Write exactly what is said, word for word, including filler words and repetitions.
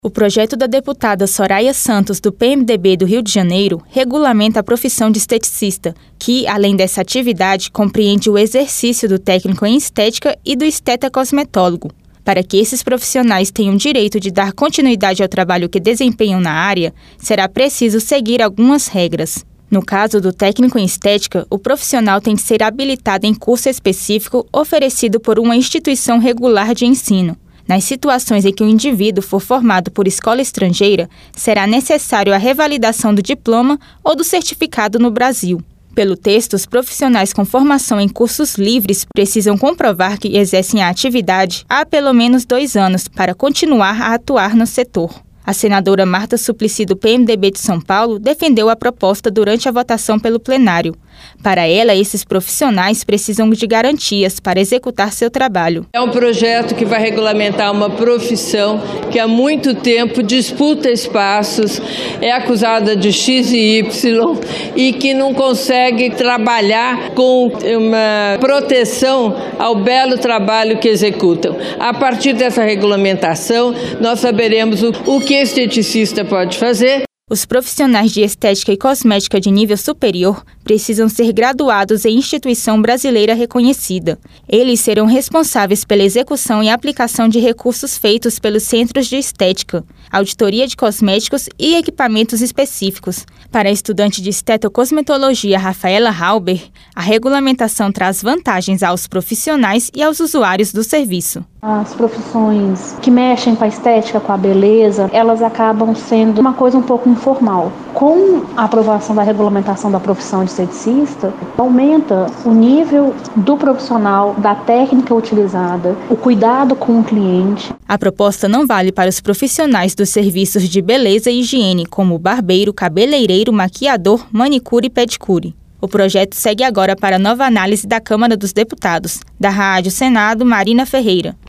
O projeto da deputada Soraya Santos, do P M D B do Rio de Janeiro, regulamenta a profissão de esteticista, que, além dessa atividade, compreende o exercício do técnico em estética e do estetacosmetólogo. Para que esses profissionais tenham direito de dar continuidade ao trabalho que desempenham na área, será preciso seguir algumas regras. No caso do técnico em estética, o profissional tem de ser habilitado em curso específico oferecido por uma instituição regular de ensino. Nas situações em que o indivíduo for formado por escola estrangeira, será necessário a revalidação do diploma ou do certificado no Brasil. Pelo texto, os profissionais com formação em cursos livres precisam comprovar que exercem a atividade há pelo menos dois anos para continuar a atuar no setor. A senadora Marta Suplicy, do P M D B de São Paulo, defendeu a proposta durante a votação pelo plenário. Para ela, esses profissionais precisam de garantias para executar seu trabalho. É um projeto que vai regulamentar uma profissão que há muito tempo disputa espaços, é acusada de X e Y e que não consegue trabalhar com uma proteção ao belo trabalho que executam. A partir dessa regulamentação, nós saberemos o, o que o esteticista pode fazer. Os profissionais de estética e cosmética de nível superior precisam ser graduados em instituição brasileira reconhecida. Eles serão responsáveis pela execução e aplicação de recursos feitos pelos centros de estética, auditoria de cosméticos e equipamentos específicos. Para a estudante de estetocosmetologia Rafaela Halber, a regulamentação traz vantagens aos profissionais e aos usuários do serviço. As profissões que mexem com a estética, com a beleza, elas acabam sendo uma coisa um pouco informal. Com a aprovação da regulamentação da profissão de esteticista, aumenta o nível do profissional, da técnica utilizada, o cuidado com o cliente. A proposta não vale para os profissionais dos serviços de beleza e higiene, como barbeiro, cabeleireiro, maquiador, manicure e pedicure. O projeto segue agora para nova análise da Câmara dos Deputados. Da Rádio Senado, Marina Ferreira.